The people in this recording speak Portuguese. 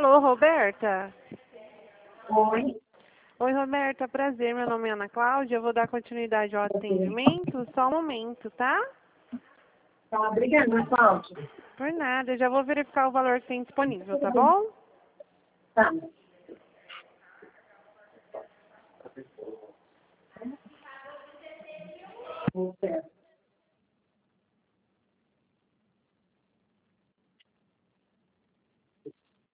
Alô, Roberta? Oi. Oi, Roberta, prazer. Meu nome é Ana Cláudia. Eu vou dar continuidade ao atendimento. Só um momento, tá? Tá, obrigada, Cláudia. Por nada. Eu já vou verificar o valor que tem disponível, tá bom? Tá. Certo.